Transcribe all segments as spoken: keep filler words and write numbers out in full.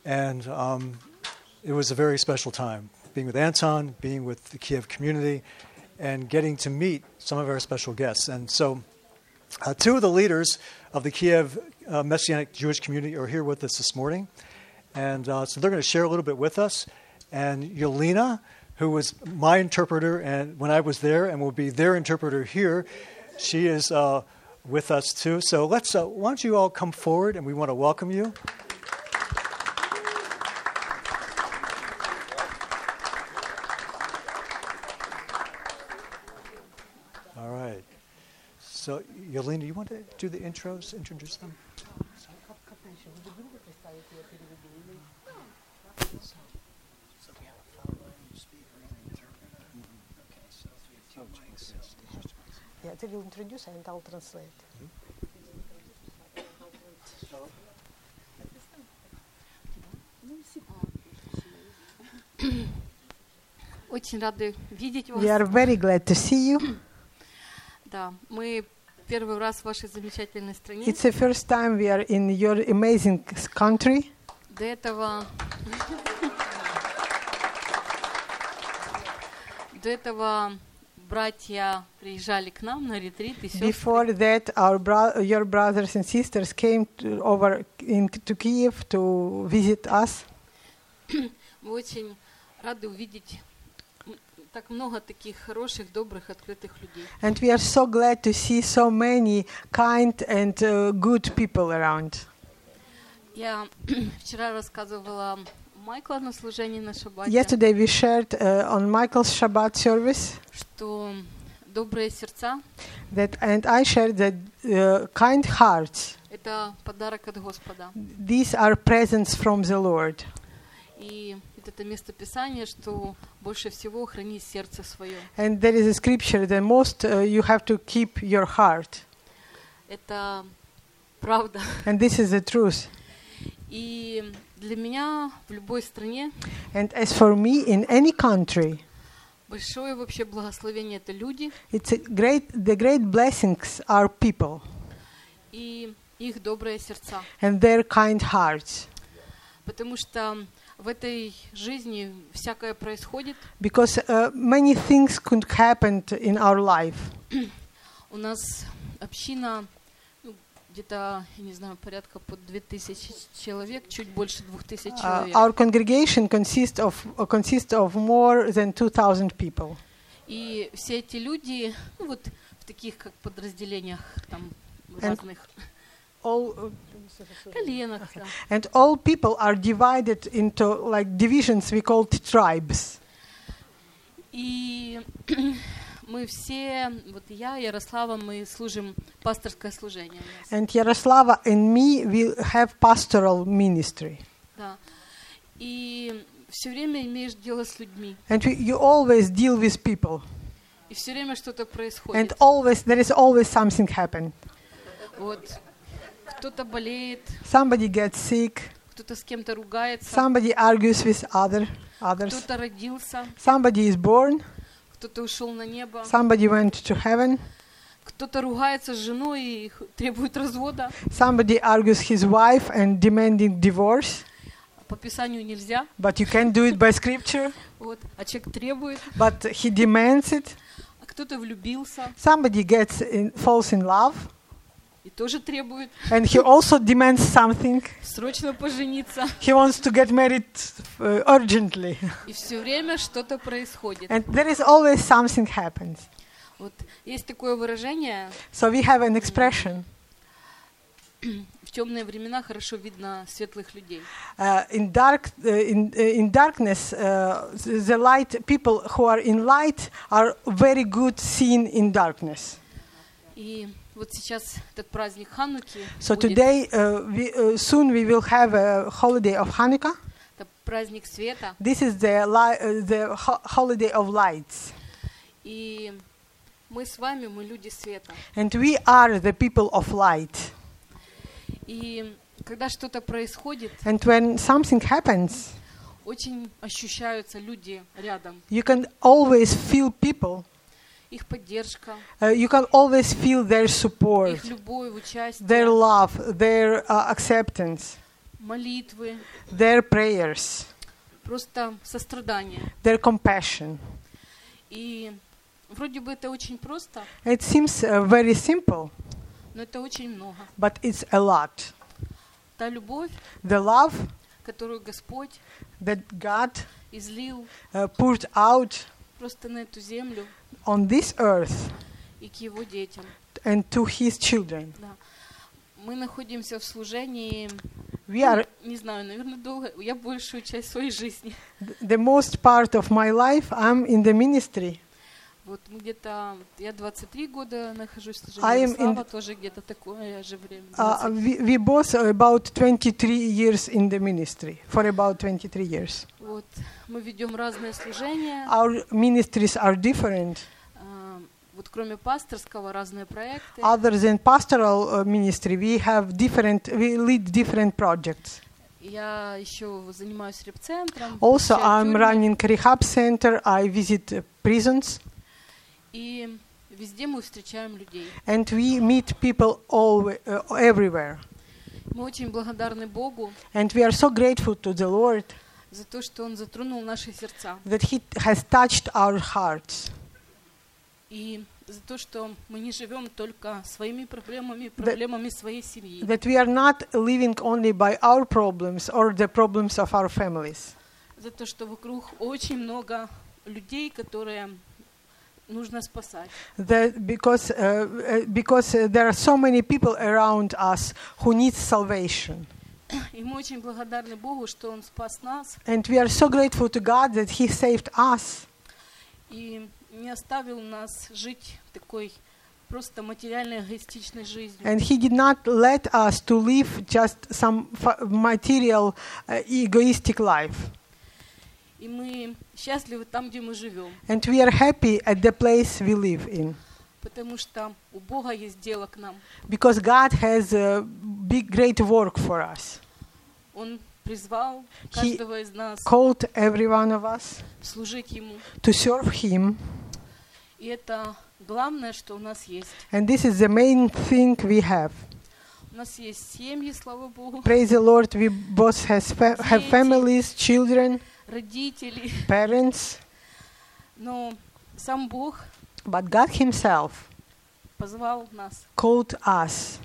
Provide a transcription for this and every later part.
And um, it was a very special time, being with Anton, being with the Kiev community, and getting to meet some of our special guests. And so uh, two of the leaders of the Kiev uh, Messianic Jewish community are here with us this morning. And uh, so they're going to share a little bit with us. And Yelena, who was my interpreter and when I was there and will be their interpreter here, she is uh, with us too. So let's, uh, why don't you all come forward, and we want to welcome you. All right. So Yelena, you want to do the intros, introduce them? Yeah, they will introduce and I'll translate. Очень рады видеть вас. We are very glad to see you. Да, мы первый раз в вашей замечательной стране. It's the first time we are in your amazing country. До этого до этого братья приезжали к нам на ретрит и сестры. Before that, our bro- your brothers and sisters came to, over in, to Kiev to visit us. Мы очень рады увидеть так много таких хороших, добрых, открытых людей. And we are so glad to see so many kind and uh, good people around. Я вчера рассказывала Майкла на служении на шаббате, Yesterday we shared uh, on Michael's Shabbat service что добрые сердца that, and I shared that uh, kind hearts. — это подарок от Господа. These are presents from the Lord. И это местописание, что больше всего храни сердце свое. And there is a scripture that most uh, you have to keep your heart. Это правда. And this is the truth. И для меня в любой стране And as for me, in any country, большое вообще благословение — это люди it's a great, the great blessings are people и их добрые сердца. and their kind hearts. Потому что в этой жизни всякое происходит. Because uh, many things could happen in our life. У нас община, ну, где-то, я не знаю, порядка под две тысячи человек, чуть больше двух тысяч Uh, человек. our congregation consists of uh, consists of more than two thousand people. И все эти люди, ну вот в таких как подразделениях там And разных all uh, коленах, да. and all people are divided into like divisions we call tribes. И мы все, вот я, Ярослава, мы служим пасторское служение. And Yaroslava and me will have pastoral ministry. Да. И все время имеешь дело с людьми. And we, you always deal with people. И все время что-то And происходит. always there is always something happen. Вот. Кто-то болеет, Somebody gets sick. кто-то с кем-то ругается, Somebody argues with other others. кто-то родился, Somebody is born. кто-то ушел на небо, Somebody went to heaven. кто-то ругается с женой и х- требует развода. Somebody argues his wife and demanding divorce. По Писанию нельзя, But you can do it by scripture. вот, а человек требует, But he demands it. а кто-то влюбился Somebody gets in, falls in love. и тоже требует And he also demands something. срочно пожениться. He wants to get married uh, urgently. И все время что-то происходит. And there is always something happens. Вот есть такое выражение: So we have an expression. в темные времена хорошо видно светлых людей. Uh, in dark, uh, in, uh, in darkness, uh, the light people who are in light are very good seen in darkness. И вот сейчас этот праздник Хануки So будет. today, uh, we, uh, soon we will have a holiday of Hanukkah. Это праздник света. This is the li- uh, the ho- holiday of lights, И мы с вами, мы люди света. and we are the people of light. И когда что-то происходит, And when something happens, очень ощущаются люди рядом. you can always feel people. Их поддержка, Uh, you can always feel their support, их любовь, участие. their love, their uh, acceptance. молитвы, their prayers, просто сострадание. their compassion. И вроде бы это очень просто, It seems uh, very simple, но это очень много. but it's a lot. Та любовь, The love которую Господь that God излил uh, poured out просто на эту землю on this earth и к Его детям. and to His children. Да. Мы находимся в служении, We are не знаю, наверное, долго, я большую часть своей жизни. the most part of my life. I'm in the ministry. Вот мы где-то, я двадцать три года нахожусь в I служении, am in- Слава тоже где-то такое же время. Uh, двадцать. we, we both are about twenty-three years in the ministry, for about twenty-three years. Вот, мы ведем разные служения, Our ministries are different. а, вот кроме пасторского разные проекты. Other than pastoral uh, ministry, we have different, we lead different projects. Я еще занимаюсь репцентром, Also, посещаю I'm тюрьмы, running rehab center. I visit uh, prisons, и везде мы встречаем людей. and we meet people all, uh, everywhere. Мы очень благодарны Богу And we are so grateful to the Lord за то, что Он затронул наши сердца, that He has touched our hearts. и за то, что мы не живем только своими проблемами, проблемами своей семьи. That we are not living only by our problems or the problems of our families. За то, что вокруг очень много людей, которые нужно спасать. That because uh, uh, because uh, there are so many people around us who need salvation, И мы очень благодарны Богу, что Он спас нас and we are so grateful to God that He saved us и не оставил нас жить такой просто материальной эгоистичной жизнью. and He did not let us to live just some fa- material uh, egoistic life. И мы счастливы там, где мы живем, And we are happy at the place we live in потому что у Бога есть дело к нам. because God has a big, great work for us. Он призвал He каждого из нас Called every one of us служить Ему. to serve Him, И это главное, что у нас есть. and this is the main thing we have. У нас есть семьи, слава Богу, Praise the Lord, we both has fa- have families, children, родители, parents, но сам Бог but God Himself позвал нас, called us,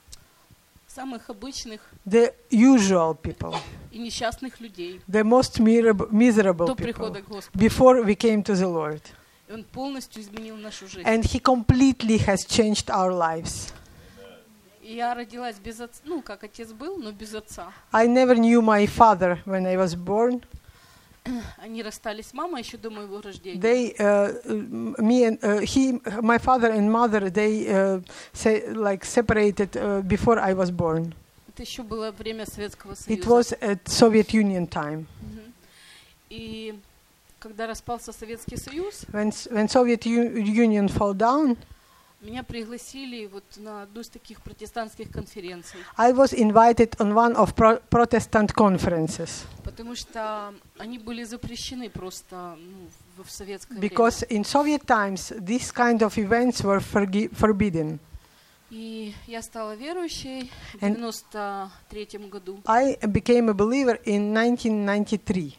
самых обычных the usual people, и несчастных людей, the most miserable, miserable до people, прихода к Господу. before we came to the Lord. И Он полностью изменил нашу жизнь. And He completely has changed our lives. И я родилась без отца, ну, как отец был, но без отца. I never knew my father when I was born. Они расстались с мамой еще до моего рождения. They, uh, uh, me and uh, he, my father and mother, they uh, say, like separated uh, before I was born. Это еще было время Советского It Союза. was at Soviet Union time. Мгм. И когда распался Советский Союз, When, s- when Soviet U- Union fell down, меня пригласили вот на одну из таких протестантских конференций, I was invited on one of pro- Protestant conferences потому что они были запрещены просто ну, в в советское время. because in Soviet times these kind of events were forgi- forbidden. И я стала верующей в And- девяносто третьем году. I became a believer in nineteen ninety-three,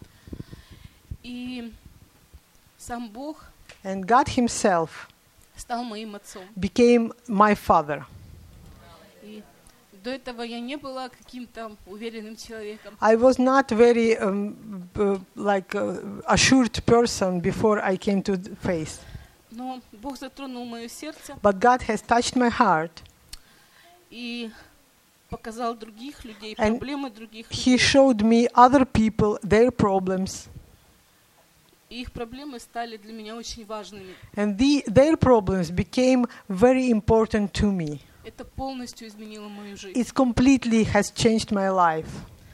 И сам Бог and God Himself стал моим отцом. became my father. И до этого я не была каким-то уверенным человеком. I was not very um, b- like uh, assured person before I came to the faith, Но Бог затронул мое сердце but God has touched my heart. и показал других людей, And проблемы других He людей. showed me other people, their problems, И их проблемы стали для меня очень важными. and the, their problems became very important to me. Это полностью изменило мою жизнь. It completely has changed my life.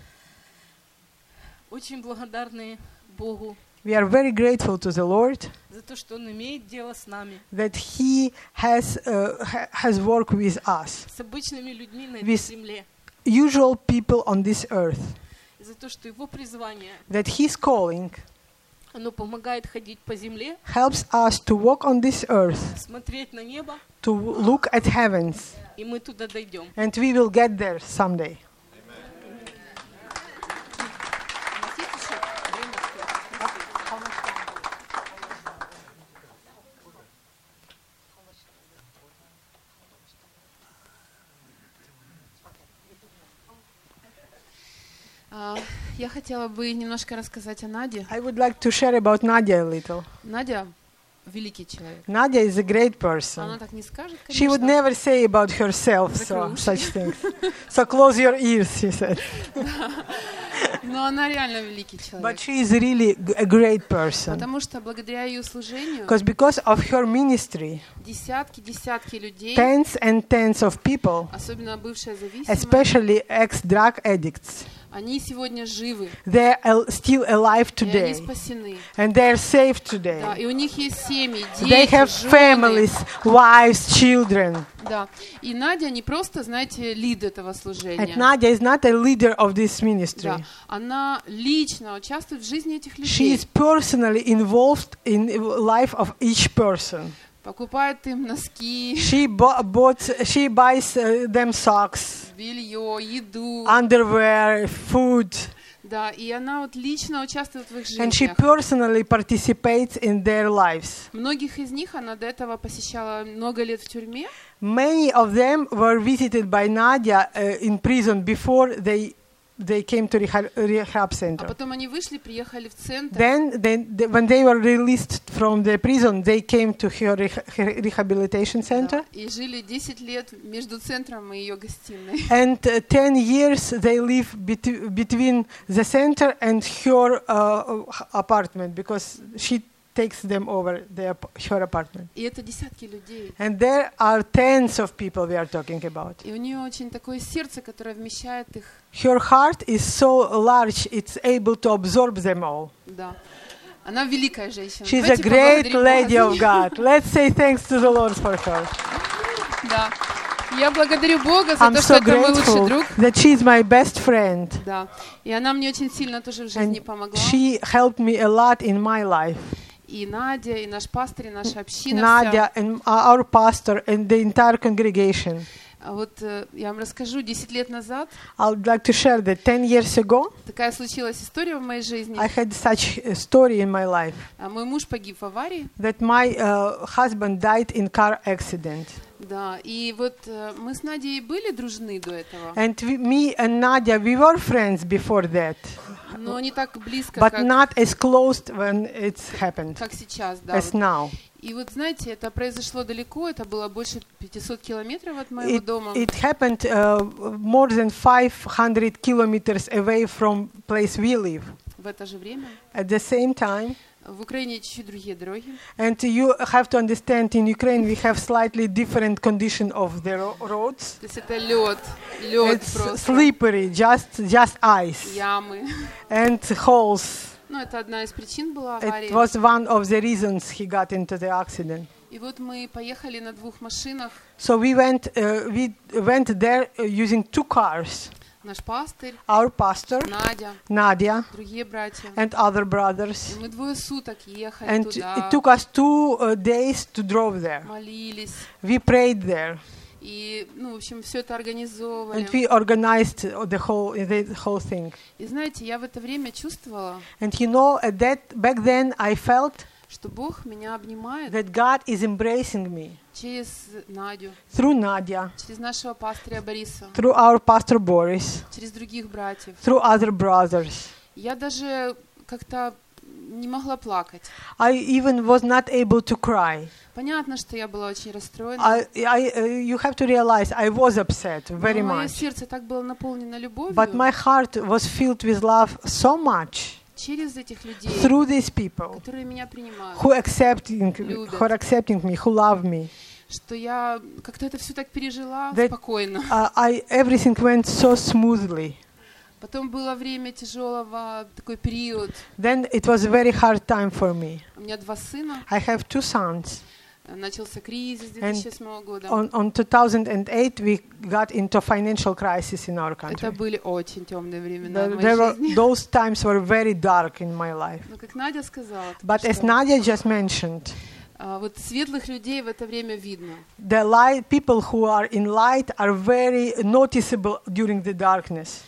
Очень благодарны Богу We are very grateful to the Lord за то, что Он имеет дело с нами, that He has uh, ha- has worked with us, с обычными людьми на этой With- земле. usual people on this earth, И за то, что Его призвание, that His calling оно помогает ходить по земле, helps us to walk on this earth, смотреть на небо, to look at heavens, и мы туда дойдем. and we will get there someday. А, Я хотела бы немножко рассказать о Наде. I would like to share about Nadia a little. Надя великий человек. Nadia is a great Она person. так не скажет, She would конечно. never say about herself so, Закрой уши. such things. So close your ears, she said. Но она реально великий But человек. she is really g- a great person. Потому что благодаря ее служению Because because of her ministry, десятки, десятки людей, tens and tens of people, особенно бывшие зависимые, especially ex-drug addicts, они сегодня живы, they're al- still alive и они today. спасены. And they're saved Да, today. и у них есть семьи, They дети, have жены. families, wives, children. Да. И Надя не просто, знаете, лид этого And служения. Nadia is not a leader of this ministry. Да. Она лично участвует в жизни этих She людей. is personally involved in the life of each person. Покупает им носки, She bo- bought, she buys uh, them socks, белье, еду. underwear, food, Да, и она вот лично участвует в их and she жизнях. personally participates in their lives. Многих из них она до этого посещала много лет в тюрьме. Many of them were visited by Nadia uh, in prison before they they came to reha- rehab А center. потом они вышли, приехали в центр. Then, they, they, when they were released from the prison, they came to her, reha- her rehabilitation center. Да, и жили десять лет между центром и ее гостиной. And uh, ten years they live bet- between the center and her uh, apartment because she takes them over the, ap- her apartment. И это десятки людей. And there are tens of people we are talking about. И у нее очень такое сердце, которое вмещает их. Her heart is so large, it's able to absorb them all. Да. Она великая женщина. She's a Давайте great поблагодарим lady Бога of за неё. God. Let's say thanks to the Lord for her. Да. Я благодарю Бога за I'm то, что so это мой лучший grateful друг. that she's my best friend. Да. И она мне очень сильно тоже в жизни And помогла. she helped me a lot in my life. И Надя, и наш пастор, и наша община Nadia and our pastor and the entire congregation. А вот э, я вам расскажу, десять лет назад I would like to share that ten years ago, такая случилась история в моей жизни. I had such a story in my life А мой муж погиб в аварии. that my uh, husband died in car accident. Да, и вот э, мы с Надей были дружны до этого, And we, me and Nadia, we were friends before that, но не так близко, but как, not as close when it's happened как сейчас. Да, as вот. now. И вот знаете, это произошло далеко, это было больше пятисот километров от моего It, дома. it happened uh, more than five hundred kilometers away from place we live. В это же время At the same time, в Украине чуть-чуть другие дороги. and you have to understand, in Ukraine we have slightly different condition of the ro- roads. То есть это лед, лед It's просто, slippery, just just ice ямы. and holes. Ну, это одна из причин была It аварии. was one of the reasons he got into the accident. И вот мы поехали на двух машинах. So we went uh, we went there uh, using two cars. Наш пастырь, Our pastor, Надя, Nadia, другие братья. and other brothers. И мы двое суток ехали And туда, it took us two uh, days to drive there. молились. We prayed there, И, ну, в общем, все это организовывали. and we organized the whole the whole thing. И знаете, я в это время чувствовала, And you know, at that back then, I felt что Бог меня обнимает that God is embracing me через Надю, through Nadia, через нашего пастыря Бориса, through our pastor Boris, через других братьев. through other brothers. Я даже как-то не могла плакать. I even was not able to cry. Понятно, что я была очень расстроена. I, I, uh, you have to realize I was upset very Но мое much, сердце так было наполнено любовью but my heart was filled with love so much через этих людей, through these people которые меня принимают, who accepting, Любят. who are accepting me, who love me. что я как-то это все так пережила That- спокойно. Uh, I everything went so smoothly. Потом было время тяжелого, такой период. Then it was a very hard time for me. У меня два сына, I have two sons. начался кризис две тысячи восьмого года. On, on two thousand eight, we got into financial crisis in our country. Это были очень темные времена The- в there моей were, жизни. those times were very dark in my life. Но как Надя сказала, But as что, Nadia just mentioned, а, вот светлых людей в это время видно. the light people who are in light are very noticeable during the darkness.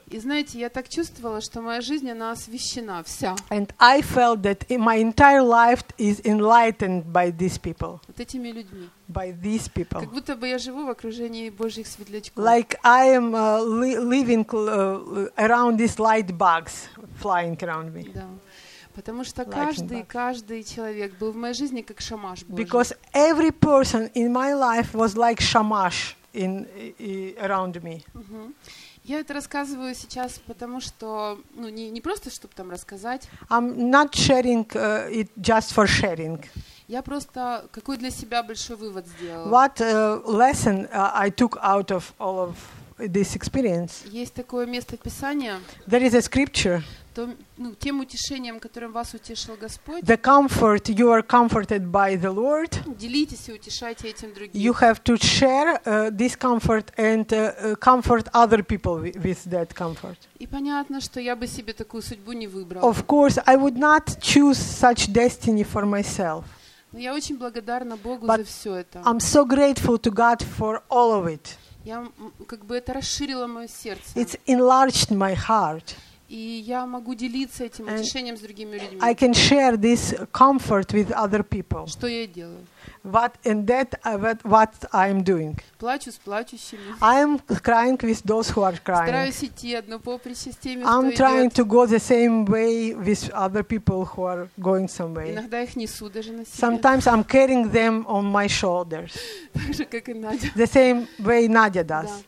И знаете, я так чувствовала, что моя жизнь, она освящена вся. And I felt that in my entire life is enlightened by these people, Вот этими людьми. by these people. Как будто бы я живу в окружении Божьих светлячков. Like I am uh, li- living uh, around these light bugs flying around me. Да. Потому что Lightning каждый, bug. каждый человек был в моей жизни как шамаш Божий. Because every person in my life was like shamash in, i- around me. Мгм. Я это рассказываю сейчас, потому что, ну, не, не просто, чтобы там рассказать, I'm not sharing uh, it just for sharing. я просто какой для себя большой вывод сделала. What uh, lesson uh, I took out of all of this experience? Есть такое место Писания, There is a scripture. то, ну, тем утешением, которым вас утешил Господь, The comfort you are comforted by the Lord. делитесь и утешайте этим других. You have to share uh, this comfort and uh, uh, comfort other people wi- with that comfort. И понятно, что я бы себе такую судьбу не выбрала. Of course, I would not choose such destiny for myself. Но я очень благодарна Богу But за все это. I'm so grateful to God for all of it. Я м, как бы это расширило мое сердце. It's enlarged my heart. И я могу делиться этим And утешением с другими людьми. I can share this comfort with other people. Что я и делаю. What and that uh, what, what I'm doing. Плачу с плачущими. I am crying with those who are crying. Стараюсь идти одно поприще с теми, I'm кто trying идет. to go the same way with other people who are going some way. Иногда их несу даже на себе. Sometimes I'm carrying them on my shoulders, Так же, как и Надя. the same way Nadia does. Да.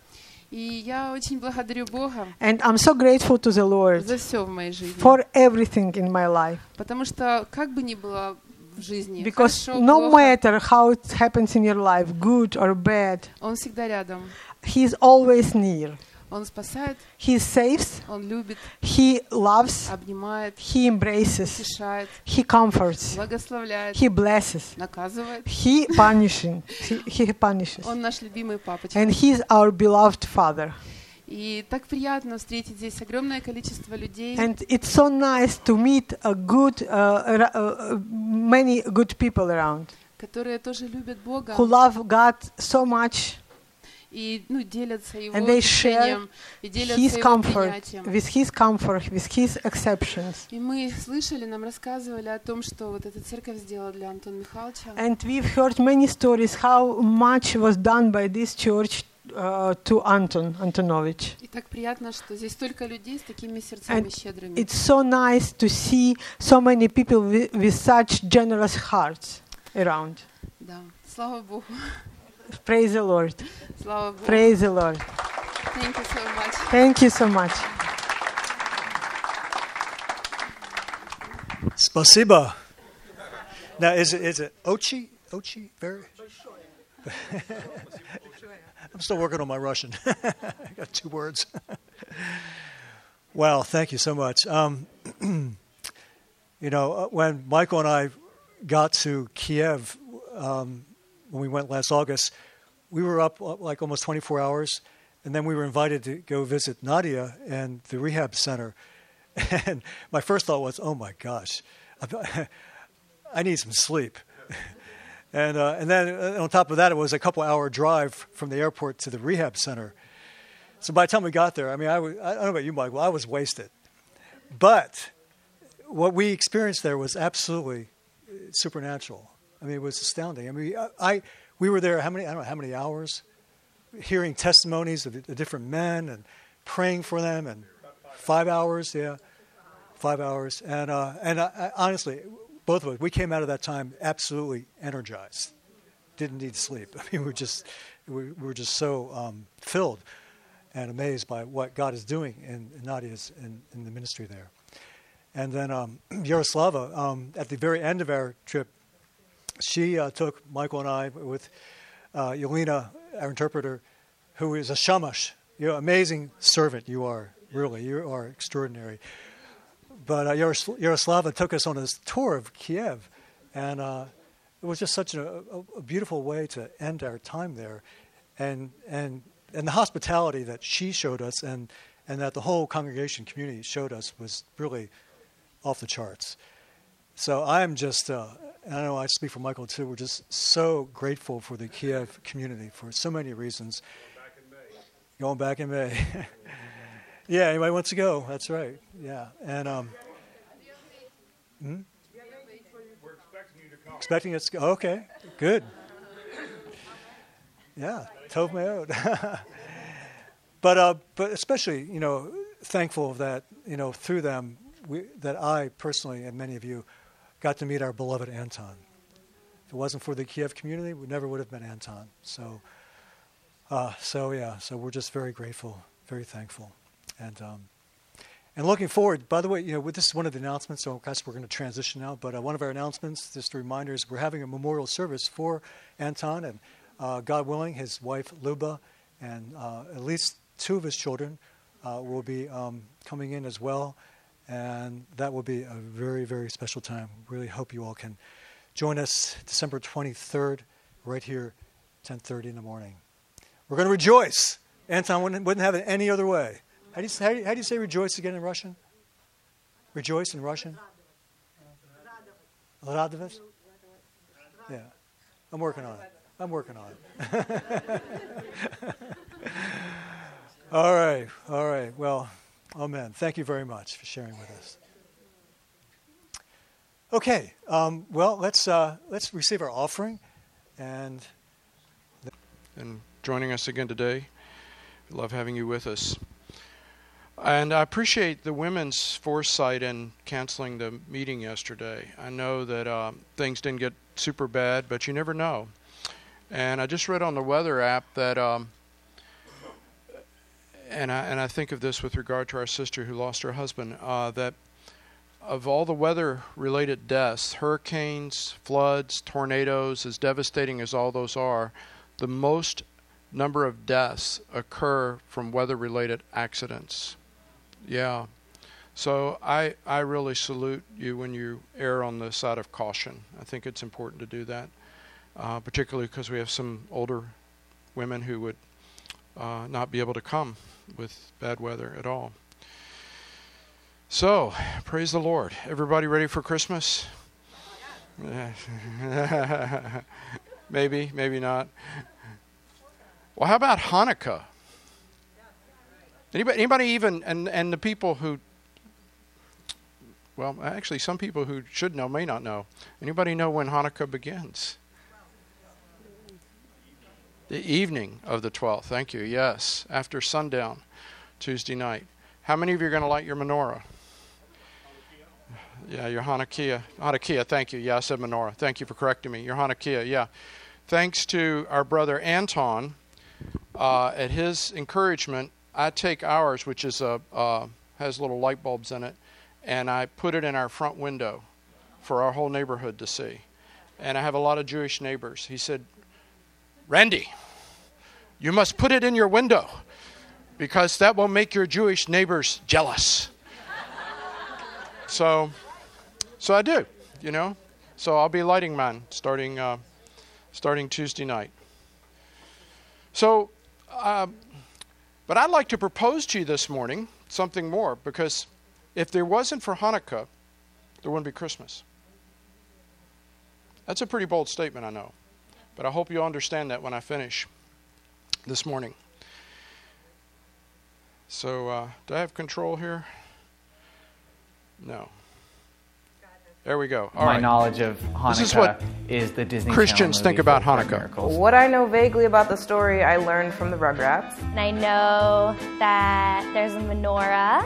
И я очень благодарю Бога And I'm so grateful to the Lord за все в моей жизни. for everything in my life. Потому что как бы ни было в жизни, Because хорошо, no плохо, matter how it happens in your life, good or bad, Он всегда рядом. He's always near. Он спасает, He saves, Он любит, He loves, обнимает, He embraces, утешает, He comforts, благословляет, He blesses, наказывает. He punishing, He, he punishes. Он наш любимый папочка. And He's our beloved Father. И так приятно встретить здесь огромное количество людей, And it's so nice to meet a good, uh, ra- uh, uh, many good people around которые тоже любят Бога who love God so much, и ну, делятся Его and they share утешением, и делятся His Его comfort, принятием. with His comfort, with His exceptions. И мы слышали, нам рассказывали о том, что вот эта церковь сделала для Антона Михайловича. And we've heard many stories how much was done by this church uh, to Anton Antonovich. И так приятно, что здесь столько людей с такими сердцами And щедрыми. it's so nice to see so many people with, with such generous hearts around. Да, слава Богу, Praise the Lord. слава Богу. Praise the Lord. Thank you so much. Thank you so much. Spasiba. Now, is it, is it Ochi? Ochi? Very? I'm still working on my Russian. I got two words. Wow, thank you so much. Um, you know, uh, when Michael and I got to Kiev um, when we went last August, we were up uh, like almost twenty-four hours, and then we were invited to go visit Nadia and the rehab center. And my first thought was, oh my gosh, I need some sleep. And uh, and then uh, on top of that, it was a couple hour drive from the airport to the rehab center. So by the time we got there, I mean, I, was, I don't know about you, Michael, I was wasted. But what we experienced there was absolutely supernatural. I mean, it was astounding. I mean, I, I we were there how many, I don't know how many hours, hearing testimonies of the different men and praying for them, and five hours, yeah, five hours. And, uh, and I, I, honestly, both of us, we came out of that time absolutely energized. Didn't need sleep. I mean, we were just, we, we were just so um, filled and amazed by what God is doing in, in Nadia's in, in the ministry there. And then um, Yaroslava, um, at the very end of our trip, she uh, took Michael and I with uh, Yelena, our interpreter, who is a shamash. You're an amazing servant. You are, really. You are extraordinary. But uh, Yaros- Yaroslava took us on this tour of Kiev, and uh, it was just such a, a, a beautiful way to end our time there. And and and the hospitality that she showed us and, and that the whole congregation community showed us was really off the charts. So I'm just, uh, and I know I speak for Michael too, we're just so grateful for the Kiev community for so many reasons. Going back in May. Going back in May. Yeah, anybody wants to go? That's right. Yeah, and um, hmm? We're expecting you to come. Expecting us to go. Okay, good. Yeah, Tov Me'od. But uh, but especially, you know, thankful that, you know, through them, we, that I personally and many of you got to meet our beloved Anton. If it wasn't for the Kiev community, we never would have met Anton. So, uh, so yeah, so we're just very grateful, very thankful, and um, and looking forward. By the way, you know, this is one of the announcements. So, guys, we're going to transition now. But uh, one of our announcements, just a reminder, is we're having a memorial service for Anton, and uh, God willing, his wife Luba, and uh, at least two of his children uh, will be um, coming in as well, and that will be a very, very special time. Really hope you all can join us December twenty-third, right here, ten thirty in the morning. We're going to rejoice. Anton wouldn't, wouldn't have it any other way. How do, you, how, do you, how do you say rejoice again in Russian? Rejoice in Russian? Radovать? Yeah. I'm working on it. I'm working on it. All right. All right. Well, amen. Thank you very much for sharing with us. Okay. Um, well, let's uh, let's receive our offering, and and joining us again today. We love having you with us. And I appreciate the women's foresight in canceling the meeting yesterday. I know that um, things didn't get super bad, but you never know. And I just read on the weather app that, um, and I and I think of this with regard to our sister who lost her husband, uh, that of all the weather-related deaths, hurricanes, floods, tornadoes, as devastating as all those are, the most number of deaths occur from weather-related accidents. Yeah. So I I really salute you when you err on the side of caution. I think it's important to do that, uh, particularly because we have some older women who would uh, not be able to come with bad weather at all. So, praise the Lord. Everybody ready for Christmas? Maybe, maybe not. Well, how about Hanukkah? Anybody, anybody even, and, and the people who, well, actually some people who should know may not know. Anybody know when Hanukkah begins? The evening of the twelfth. Thank you. Yes, after sundown, Tuesday night. How many of you are going to light your menorah? Yeah, your Hanukkah. Hanukkah, thank you. Yeah, I said menorah. Thank you for correcting me. Your Hanukkah, yeah. Thanks to our brother Anton, uh, at his encouragement, I take ours, which is a uh, has little light bulbs in it, and I put it in our front window for our whole neighborhood to see. And I have a lot of Jewish neighbors. He said, Randy, you must put it in your window because that will make your Jewish neighbors jealous. So, so I do, you know. So I'll be lighting mine starting uh, starting Tuesday night. So, uh, but I'd like to propose to you this morning something more, because if there wasn't for Hanukkah, there wouldn't be Christmas. That's a pretty bold statement, I know. But I hope you understand that when I finish this morning. So, uh, do I have control here? No. There we go. All My right. knowledge of Hanukkah This is what is the Disney Christians Channel think movie about Four Hanukkah. Miracles. What I know vaguely about the story, I learned from the Rugrats. And I know that there's a menorah.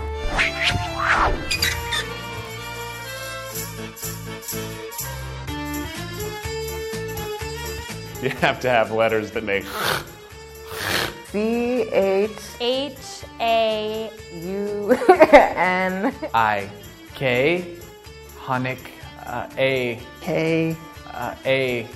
You have to have letters that make C H H A U N I K Hanukkah uh, A K uh, A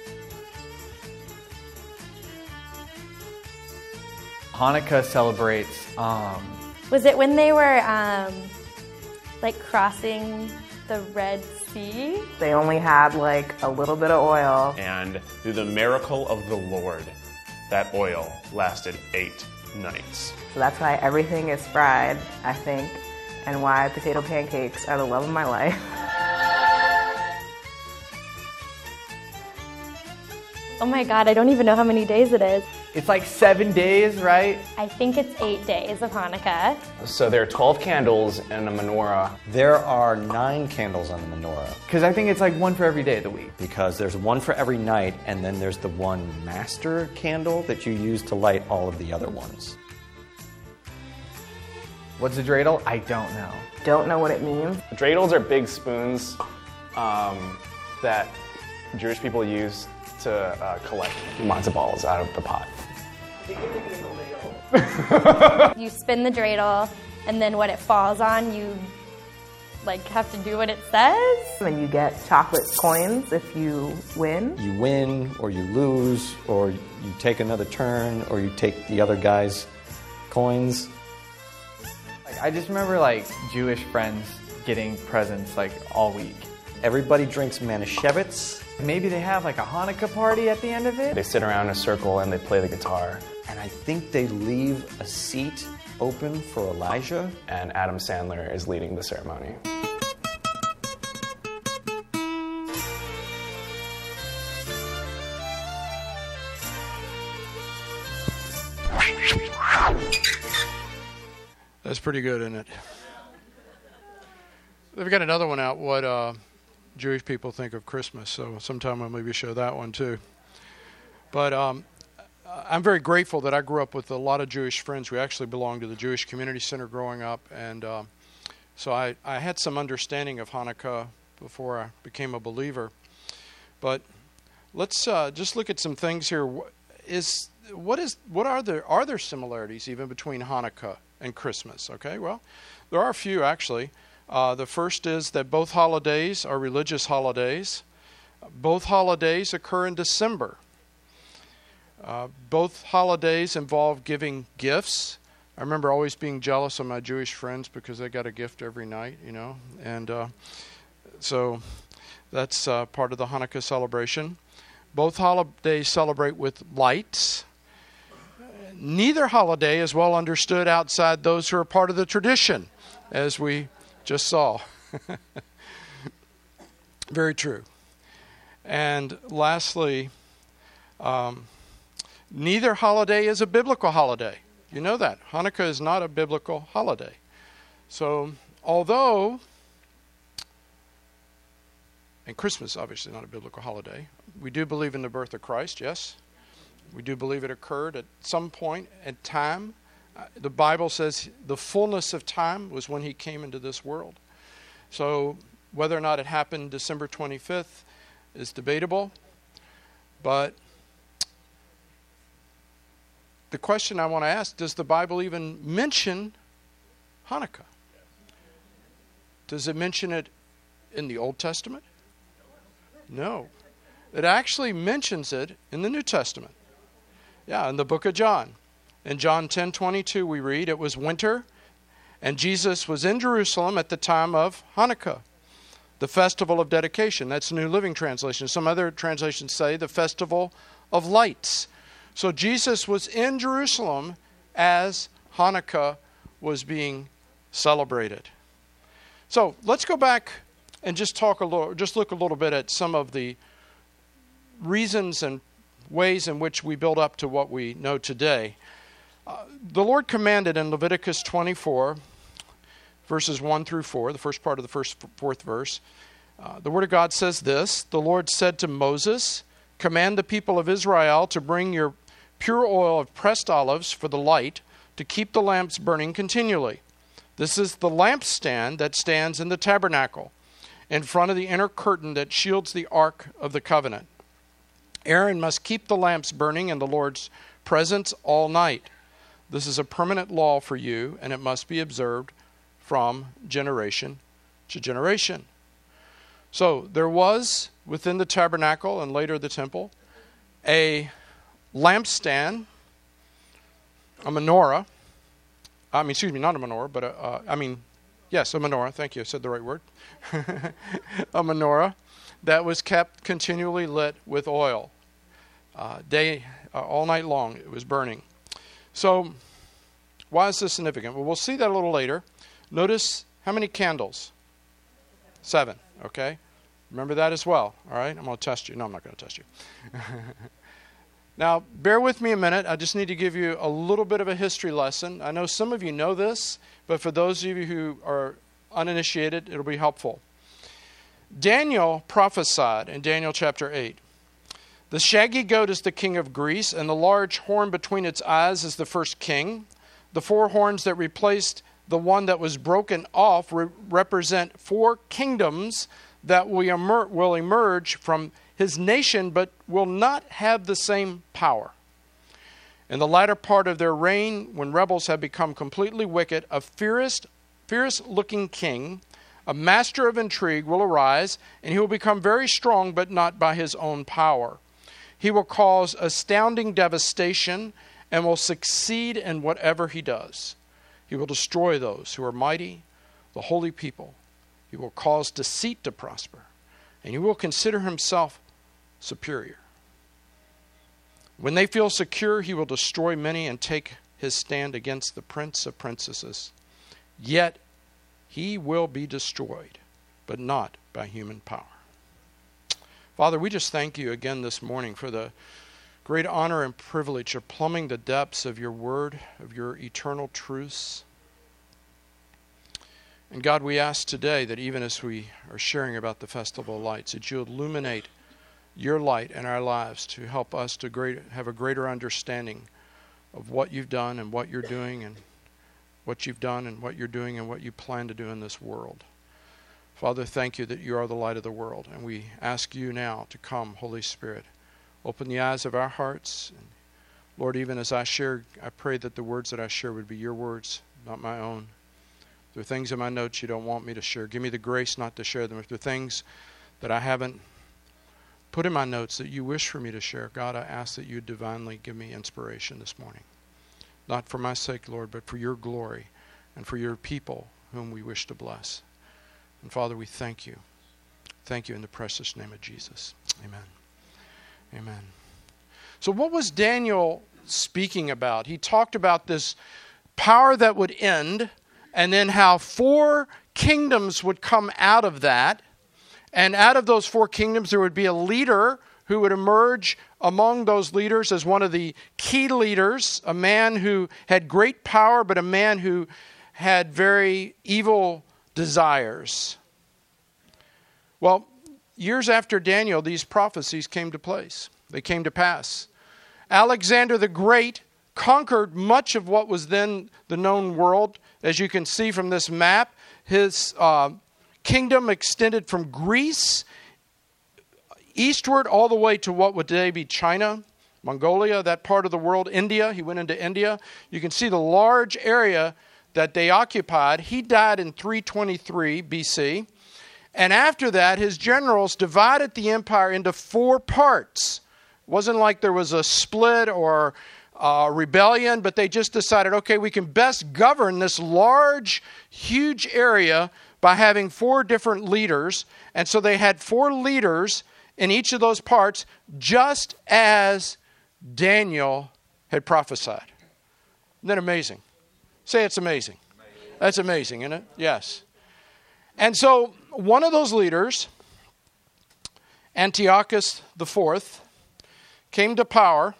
Hanukkah celebrates um Was it when they were um, like crossing the Red Sea? They only had like a little bit of oil. and through the miracle of the Lord, that oil lasted eight nights. So that's why everything is fried, I think, and why potato pancakes are the love of my life. Oh my God, I don't even know how many days it is. It's like seven days, right? I think it's eight days of Hanukkah. So there are twelve candles in a menorah. There are nine candles on the menorah. Because I think it's like one for every day of the week. Because there's one for every night, and then there's the one master candle that you use to light all of the other ones. What's a dreidel? I don't know. Don't know what it means. Dreidels are big spoons um, that Jewish people use to uh, collect matzo balls out of the pot. You spin the dreidel, and then when it falls on, you like have to do what it says. And you get chocolate coins if you win. You win, or you lose, or you take another turn, or you take the other guy's coins. Like, I just remember like Jewish friends getting presents like all week. Everybody drinks Manischewitz. Maybe they have like a Hanukkah party at the end of it. They sit around in a circle and they play the guitar. And I think they leave a seat open for Elijah. And Adam Sandler is leading the ceremony. That's pretty good, isn't it? They've got another one out, what uh, Jewish people think of Christmas, so sometime I'll maybe show that one too. But um, I'm very grateful that I grew up with a lot of Jewish friends. We actually belonged to the Jewish Community Center growing up, and uh, so I, I had some understanding of Hanukkah before I became a believer. But let's uh, just look at some things here. Is what is what are there are there similarities even between Hanukkah and Christmas? Okay, well, there are a few actually. Uh, the first is that both holidays are religious holidays. Both holidays occur in December. Uh, both holidays involve giving gifts. I remember always being jealous of my Jewish friends because they got a gift every night, you know, and uh, so that's uh, part of the Hanukkah celebration. Both holidays celebrate with lights. Neither holiday is well understood outside those who are part of the tradition, as we just saw. Very true. And lastly, um, neither holiday is a biblical holiday. You know that. Hanukkah is not a biblical holiday. So, although, and Christmas is obviously not a biblical holiday, we do believe in the birth of Christ, yes. We do believe it occurred at some point in time. Uh, the Bible says the fullness of time was when he came into this world. So whether or not it happened December twenty-fifth is debatable. But the question I want to ask, does the Bible even mention Hanukkah? Does it mention it in the Old Testament? No. It actually mentions it in the New Testament. Yeah, in the book of John. In John ten twenty-two we read, it was winter, and Jesus was in Jerusalem at the time of Hanukkah, the festival of dedication. That's New Living Translation. Some other translations say the festival of lights. So Jesus was in Jerusalem as Hanukkah was being celebrated. So let's go back and just talk a little, just look a little bit at some of the reasons and ways in which we build up to what we know today. Uh, the Lord commanded in Leviticus twenty-four, verses one through four, the first part of the first fourth verse. Uh, the Word of God says this: the Lord said to Moses, "Command the people of Israel to bring your pure oil of pressed olives for the light, to keep the lamps burning continually. This is the lampstand that stands in the tabernacle, in front of the inner curtain that shields the ark of the covenant. Aaron must keep the lamps burning in the Lord's presence all night. This is a permanent law for you, and it must be observed from generation to generation." So there was within the tabernacle and later the temple a lampstand, a menorah. I mean, excuse me, not a menorah, but a, uh, I mean, yes, a menorah. Thank you, I said the right word. A menorah that was kept continually lit with oil. Uh, day, uh, all night long, it was burning. So, why is this significant? Well, we'll see that a little later. Notice how many candles? Seven, okay? Remember that as well, all right? I'm going to test you. No, I'm not going to test you. Now, bear with me a minute. I just need to give you a little bit of a history lesson. I know some of you know this, but for those of you who are uninitiated, it'll be helpful. Daniel prophesied in Daniel chapter eight. The shaggy goat is the king of Greece, and the large horn between its eyes is the first king. The four horns that replaced the one that was broken off re- represent four kingdoms that will, emer- will emerge from his nation, but will not have the same power. In the latter part of their reign, when rebels have become completely wicked, a fierce, fierce-looking king, a master of intrigue, will arise, and he will become very strong, but not by his own power. He will cause astounding devastation and will succeed in whatever he does. He will destroy those who are mighty, the holy people. He will cause deceit to prosper, and he will consider himself superior. When they feel secure, he will destroy many and take his stand against the prince of princesses. Yet he will be destroyed, but not by human power. Father, we just thank you again this morning for the great honor and privilege of plumbing the depths of your word, of your eternal truths. And God, we ask today that even as we are sharing about the Festival of Lights, that you illuminate your light in our lives to help us to great, have a greater understanding of what you've done and what you're doing and what you've done and what you're doing and what you plan to do in this world. Father, thank you that you are the light of the world. And we ask you now to come, Holy Spirit. Open the eyes of our hearts. And Lord, even as I share, I pray that the words that I share would be your words, not my own. If there are things in my notes you don't want me to share, give me the grace not to share them. If there are things that I haven't put in my notes that you wish for me to share, God, I ask that you divinely give me inspiration this morning. Not for my sake, Lord, but for your glory and for your people whom we wish to bless. And Father, we thank you. Thank you in the precious name of Jesus. Amen. Amen. So what was Daniel speaking about? He talked about this power that would end, and then how four kingdoms would come out of that. And out of those four kingdoms, there would be a leader who would emerge among those leaders as one of the key leaders, a man who had great power, but a man who had very evil desires. Well, years after Daniel, these prophecies came to place. They came to pass. Alexander the Great conquered much of what was then the known world. As you can see from this map, his uh, kingdom extended from Greece eastward all the way to what would today be China, Mongolia, that part of the world, India. He went into India. You can see the large area that they occupied. He died in three twenty-three B C. And after that, his generals divided the empire into four parts. It wasn't like there was a split or a rebellion, but they just decided, okay, we can best govern this large, huge area by having four different leaders. And so they had four leaders in each of those parts, just as Daniel had prophesied. Isn't that amazing? Say it's amazing. amazing. That's amazing, isn't it? Yes. And so one of those leaders, Antiochus the Fourth, came to power.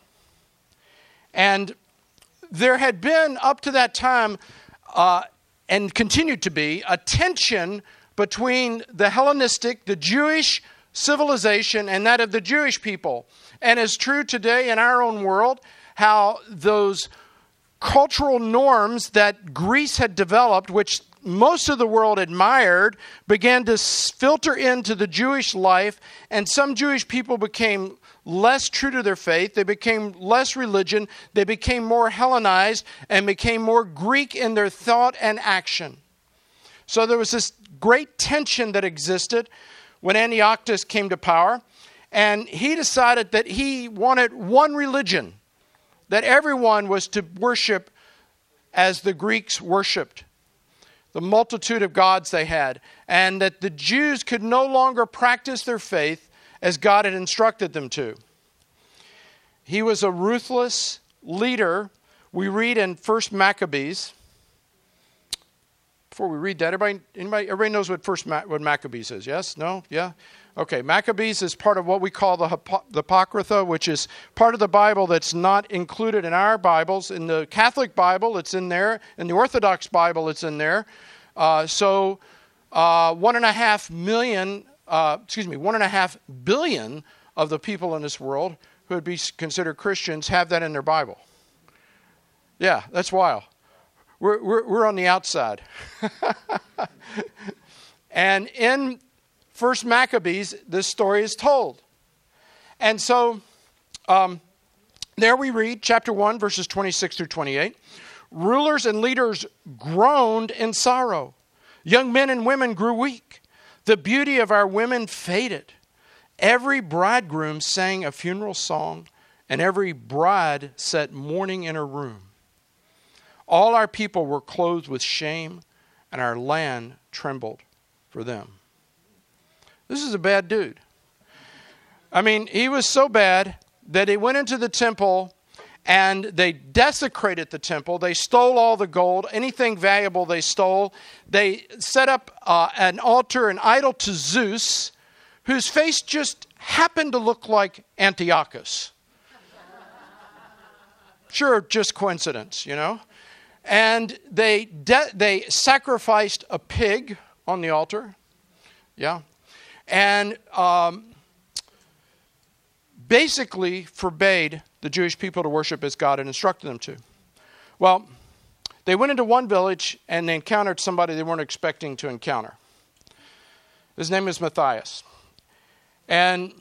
And there had been, up to that time, uh, and continued to be, a tension between the Hellenistic, the Jewish civilization, and that of the Jewish people. And it's true today in our own world, how those cultural norms that Greece had developed, which most of the world admired, began to filter into the Jewish life, and some Jewish people became less true to their faith. They became less religion. They became more Hellenized and became more Greek in their thought and action. So there was this great tension that existed when Antiochus came to power, and he decided that he wanted one religion, that everyone was to worship as the Greeks worshipped, the multitude of gods they had, and that the Jews could no longer practice their faith as God had instructed them to. He was a ruthless leader. We read in First Maccabees, before we read that, everybody, anybody, everybody knows what First Ma- what Maccabees is? Yes? No? Yeah? Okay. Maccabees is part of what we call the, Hypo- the Apocrypha, which is part of the Bible that's not included in our Bibles. In the Catholic Bible, it's in there. In the Orthodox Bible, it's in there. Uh, so uh, one and a half million, uh, excuse me, one and a half billion of the people in this world who would be considered Christians have that in their Bible. Yeah, that's wild. We're we're, we're on the outside. And in First Maccabees, this story is told. And so um, there we read, chapter one, verses twenty-six through twenty-eight. Rulers and leaders groaned in sorrow. Young men and women grew weak. The beauty of our women faded. Every bridegroom sang a funeral song, and every bride sat mourning in her room. All our people were clothed with shame, and our land trembled for them. This is a bad dude. I mean, he was so bad that he went into the temple and they desecrated the temple. They stole all the gold, anything valuable they stole. They set up uh, an altar, an idol to Zeus, whose face just happened to look like Antiochus. Sure, just coincidence, you know. And they de- they sacrificed a pig on the altar. Yeah. And um, basically forbade the Jewish people to worship as God had instructed them to. Well, they went into one village and they encountered somebody they weren't expecting to encounter. His name is Matthias. And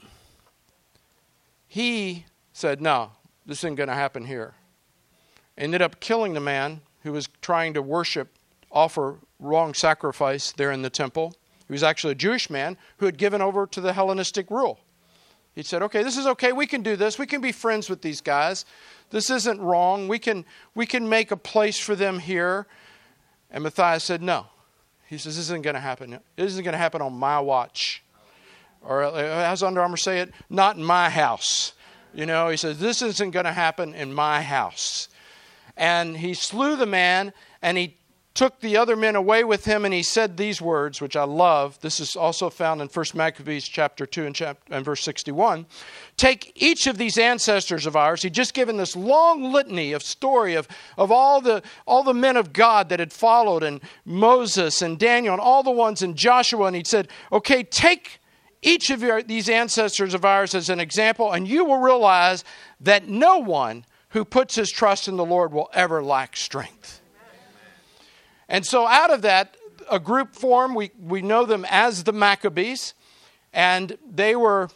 he said, no, this isn't going to happen here. Ended up killing the man who was trying to worship, offer wrong sacrifice there in the temple. He was actually a Jewish man who had given over to the Hellenistic rule. He said, okay, this is okay. We can do this. We can be friends with these guys. This isn't wrong. We can, we can make a place for them here. And Matthias said, no. He says, this isn't going to happen. It isn't going to happen on my watch. Or how's Under Armour say it? Not in my house. You know, he says, this isn't going to happen in my house. And he slew the man, and he took the other men away with him, and he said these words, which I love. This is also found in First Maccabees chapter two and, chapter, and verse sixty-one. Take each of these ancestors of ours. He'd just given this long litany of story of, of all the all the men of God that had followed, and Moses and Daniel and all the ones in Joshua. And he said, okay, take each of your, these ancestors of ours as an example, and you will realize that no one who puts his trust in the Lord will ever lack strength. And so out of that, a group formed. We, we know them as the Maccabees. And they were,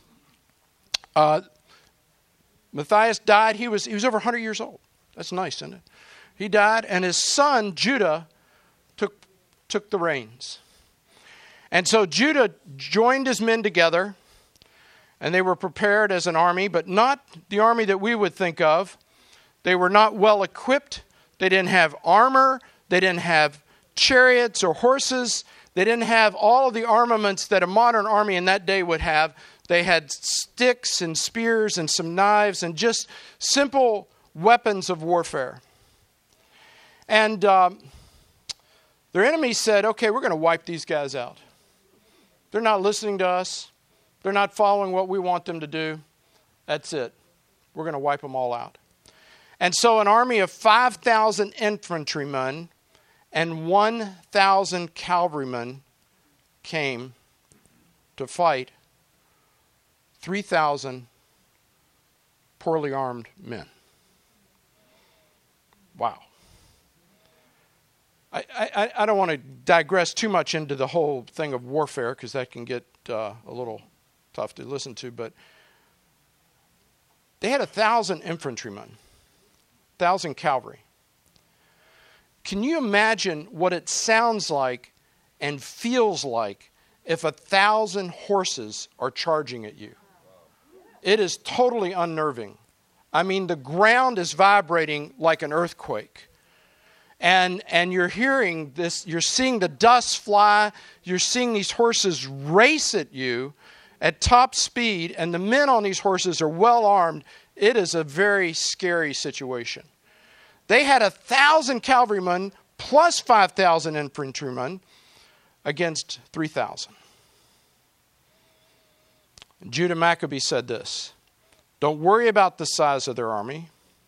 uh, Matthias died. He was, he was over one hundred years old. That's nice, isn't it? He died, and his son, Judah, took, took the reins. And so Judah joined his men together, and they were prepared as an army, but not the army that we would think of. They were not well equipped. They didn't have armor. They didn't have chariots or horses. They didn't have all of the armaments that a modern army in that day would have. They had sticks and spears and some knives and just simple weapons of warfare. And um, their enemies said, okay, we're going to wipe these guys out. They're not listening to us. They're not following what we want them to do. That's it. We're going to wipe them all out. And so an army of five thousand infantrymen and one thousand cavalrymen came to fight three thousand poorly armed men. Wow. I, I, I don't want to digress too much into the whole thing of warfare because that can get uh, a little tough to listen to, but they had a thousand infantrymen, thousand cavalry. Can you imagine what it sounds like and feels like if a thousand horses are charging at you? It is totally unnerving. I mean, the ground is vibrating like an earthquake. And and you're hearing this, you're seeing the dust fly, you're seeing these horses race at you at top speed, and the men on these horses are well armed. It is a very scary situation. They had a thousand cavalrymen plus five thousand infantrymen against three thousand. Judah Maccabee said this, don't worry about the size of their army.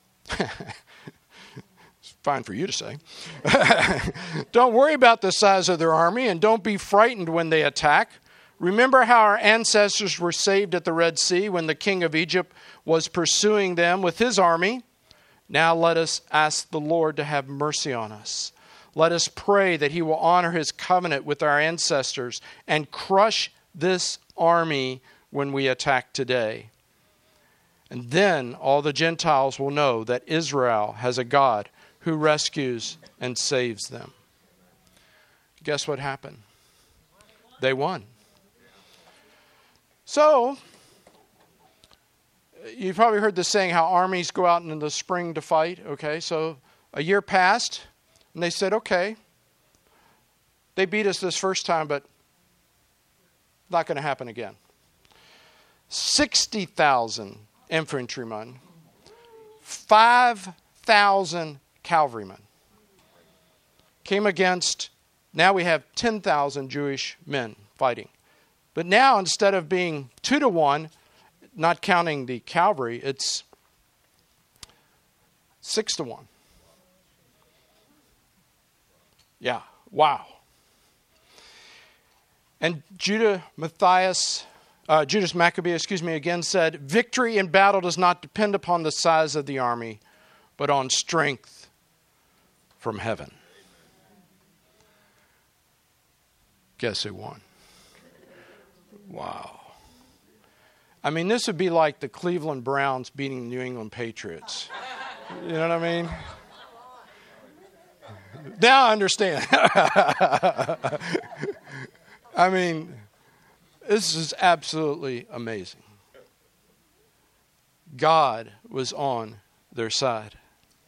It's fine for you to say. Don't worry about the size of their army, and don't be frightened when they attack. Remember how our ancestors were saved at the Red Sea when the king of Egypt was pursuing them with his army. Now let us ask the Lord to have mercy on us. Let us pray that he will honor his covenant with our ancestors and crush this army when we attack today. And then all the Gentiles will know that Israel has a God who rescues and saves them. Guess what happened? They won. So, you've probably heard this saying how armies go out in the spring to fight. Okay, so a year passed, and they said, okay, they beat us this first time, but not going to happen again. sixty thousand infantrymen, five thousand cavalrymen came against, now we have ten thousand Jewish men fighting. But now, instead of being two to one, not counting the cavalry, it's six to one. Yeah, wow. And Judah Matthias, uh, Judas Maccabee, excuse me, again said, victory in battle does not depend upon the size of the army, but on strength from heaven. Guess who won? Wow. I mean, this would be like the Cleveland Browns beating the New England Patriots. You know what I mean? Now I understand. I mean, this is absolutely amazing. God was on their side.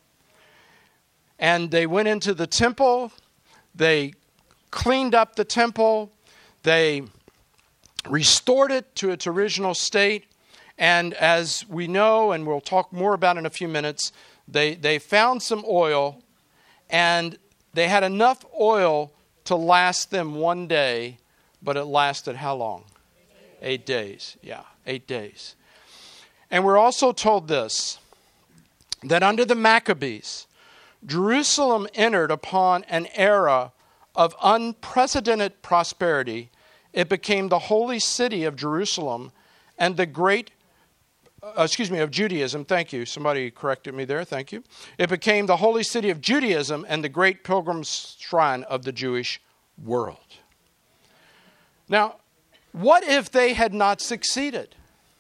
And they went into the temple. They cleaned up the temple. They restored it to its original state. And as we know, and we'll talk more about in a few minutes, they, they found some oil, and they had enough oil to last them one day, but it lasted how long? Eight days. Yeah, eight days. And we're also told this, that under the Maccabees, Jerusalem entered upon an era of unprecedented prosperity. It became the holy city of Jerusalem and the great, uh, excuse me, of Judaism. Thank you. Somebody corrected me there. Thank you. It became the holy city of Judaism and the great pilgrim's shrine of the Jewish world. Now, what if they had not succeeded?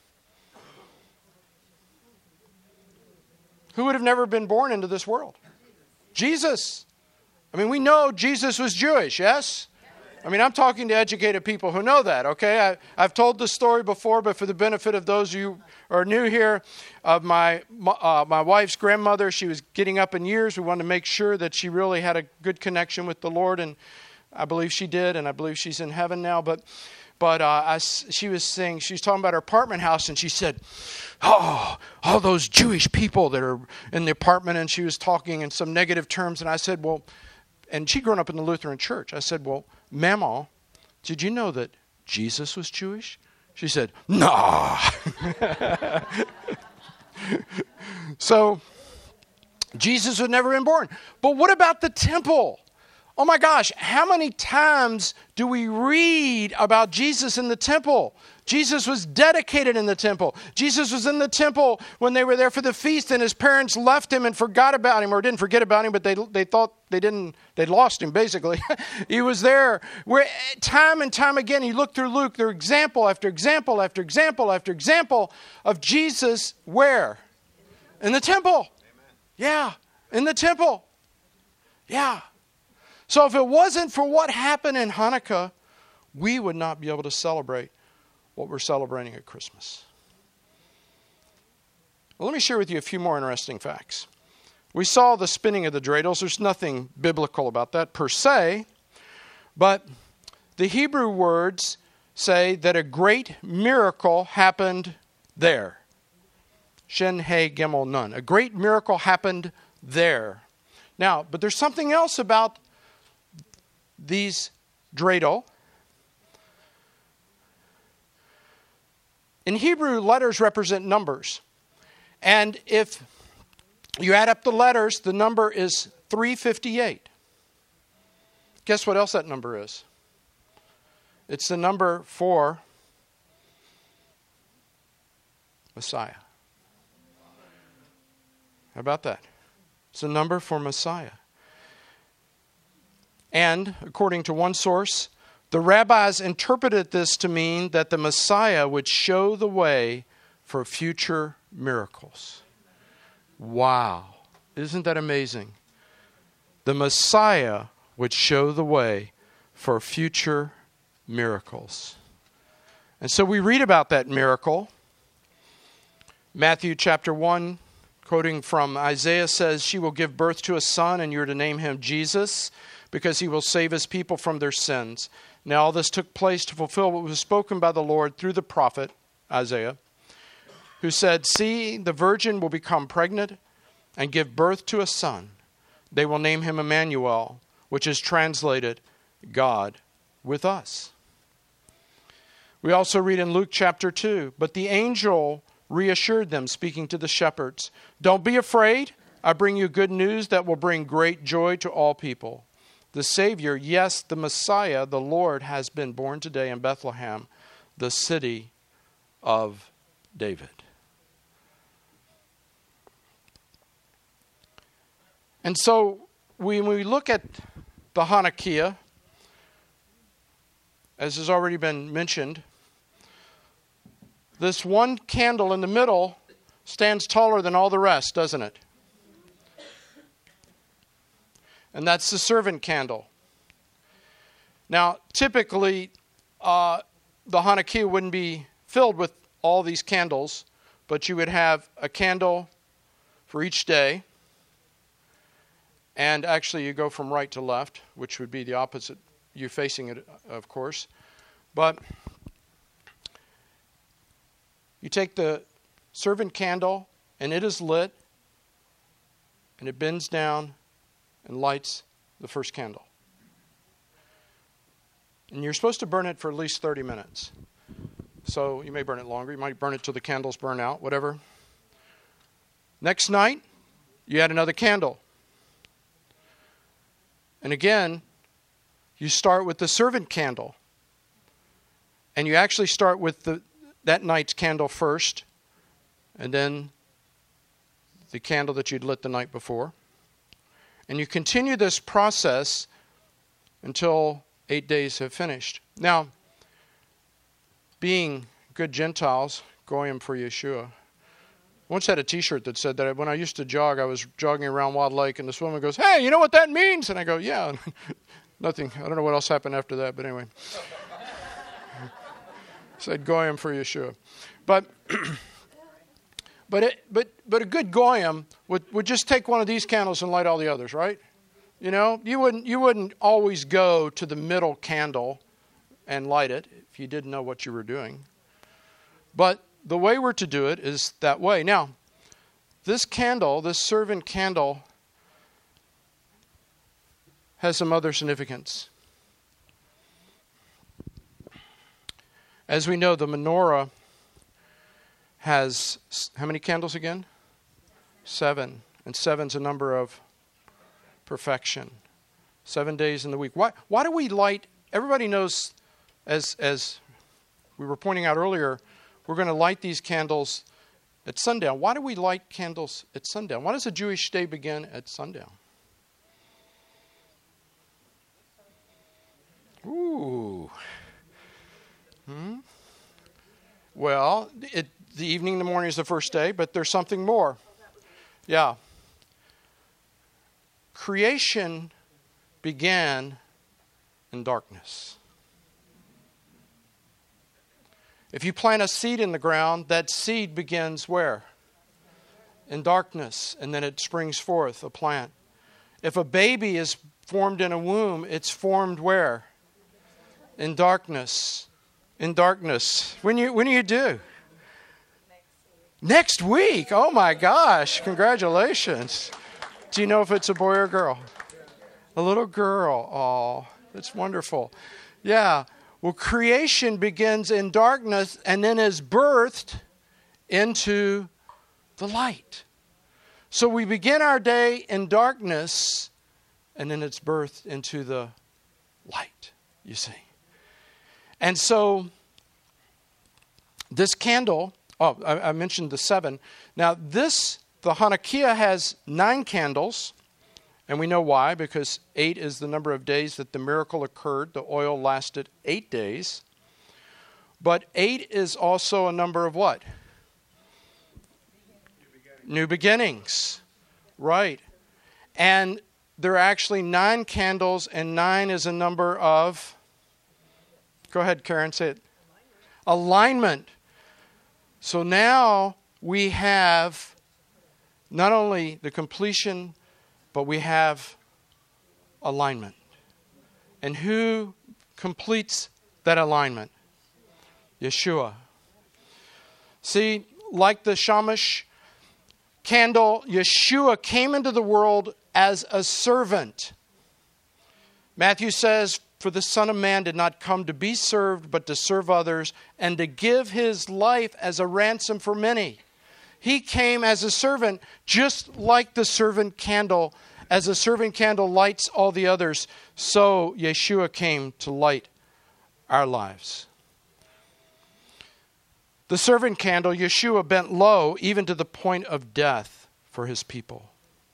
Who would have never been born into this world? Jesus. I mean, we know Jesus was Jewish, yes? I mean, I'm talking to educated people who know that, okay? I, I've told this story before, but for the benefit of those of you who are new here, of my uh, my wife's grandmother, she was getting up in years. We wanted to make sure that she really had a good connection with the Lord, and I believe she did, and I believe she's in heaven now. But but uh, I, she was saying, she was talking about her apartment house, and she said, oh, all those Jewish people that are in the apartment, and she was talking in some negative terms, and I said, well, and she'd grown up in the Lutheran church. I said, well, Mama, did you know that Jesus was Jewish? She said, nah. So, Jesus had never been born. But what about the temple? Oh my gosh, how many times do we read about Jesus in the temple? Jesus was dedicated in the temple. Jesus was in the temple when they were there for the feast, and his parents left him and forgot about him, or didn't forget about him, but they they thought they didn't, they'd lost him basically. He was there. Where time and time again, you look through Luke, there are example after example after example after example of Jesus where? In the temple. Yeah, in the temple. Yeah. So if it wasn't for what happened in Hanukkah, we would not be able to celebrate what we're celebrating at Christmas. Well, let me share with you a few more interesting facts. We saw the spinning of the dreidels. There's nothing biblical about that per se, but the Hebrew words say that a great miracle happened there. Shin, He, Gimel, Nun. A great miracle happened there. Now, but there's something else about these dreidel. In Hebrew, letters represent numbers. And if you add up the letters, the number is three fifty-eight. Guess what else that number is? It's the number for Messiah. How about that? It's a number for Messiah. And, according to one source, the rabbis interpreted this to mean that the Messiah would show the way for future miracles. Wow. Isn't that amazing? The Messiah would show the way for future miracles. And so we read about that miracle. Matthew chapter one, quoting from Isaiah, says, "She will give birth to a son, and you're to name him Jesus, because he will save his people from their sins." Now all this took place to fulfill what was spoken by the Lord through the prophet Isaiah, who said, "See, the virgin will become pregnant and give birth to a son. They will name him Emmanuel," which is translated, God with us. We also read in Luke chapter two, "But the angel reassured them, speaking to the shepherds, 'Don't be afraid. I bring you good news that will bring great joy to all people. The Savior, yes, the Messiah, the Lord, has been born today in Bethlehem, the city of David.'" And so when we look at the Hanukkah, as has already been mentioned, this one candle in the middle stands taller than all the rest, doesn't it? And that's the servant candle. Now, typically, uh, the Hanukkah wouldn't be filled with all these candles, but you would have a candle for each day. And actually, you go from right to left, which would be the opposite. You facing it, of course. But you take the servant candle, and it is lit, and it bends down and lights the first candle. And you're supposed to burn it for at least thirty minutes. So you may burn it longer. You might burn it till the candles burn out, whatever. Next night, you add another candle. And again, you start with the servant candle. And you actually start with the that night's candle first, and then the candle that you'd lit the night before. And you continue this process until eight days have finished. Now, being good Gentiles, goyim for Yeshua. Once had a T-shirt that said that when I used to jog, I was jogging around Wild Lake, and this woman goes, "Hey, you know what that means?" And I go, "Yeah." Nothing. I don't know what else happened after that, but anyway. Said goyim for Yeshua. But but it, but but a good goyim would, would just take one of these candles and light all the others, right? You know, you wouldn't you wouldn't always go to the middle candle and light it if you didn't know what you were doing. But the way we're to do it is that way. Now, this candle, this servant candle, has some other significance. As we know, the menorah has how many candles again? Seven. And seven's a number of perfection. Seven days in the week. Why, why do we light? Everybody knows, as, as we were pointing out earlier, we're going to light these candles at sundown. Why do we light candles at sundown? Why does a Jewish day begin at sundown? Ooh. Hmm? Well, it, the evening and the morning is the first day, but there's something more. Yeah. Creation began in darkness. If you plant a seed in the ground, that seed begins where? In darkness, and then it springs forth, a plant. If a baby is formed in a womb, it's formed where? In darkness. In darkness. When you when do you do? Next week. Oh my gosh. Congratulations. Do you know if it's a boy or a girl? A little girl. Oh, that's wonderful. Yeah. Well, creation begins in darkness and then is birthed into the light. So we begin our day in darkness and then it's birthed into the light, you see. And so this candle, oh, I, I mentioned the seven. Now this, the Hanukkah has nine candles. And we know why, because eight is the number of days that the miracle occurred. The oil lasted eight days. But eight is also a number of what? New beginnings. New beginnings. Right. And there are actually nine candles, and nine is a number of, go ahead, Karen, say it. Alignment. So now we have not only the completion, but we have alignment. And who completes that alignment? Yeshua. See, like the Shamash candle, Yeshua came into the world as a servant. Matthew says, for the Son of Man did not come to be served, but to serve others, and to give his life as a ransom for many. He came as a servant, just like the servant candle. As a servant candle lights all the others, so Yeshua came to light our lives. The servant candle, Yeshua bent low, even to the point of death for his people.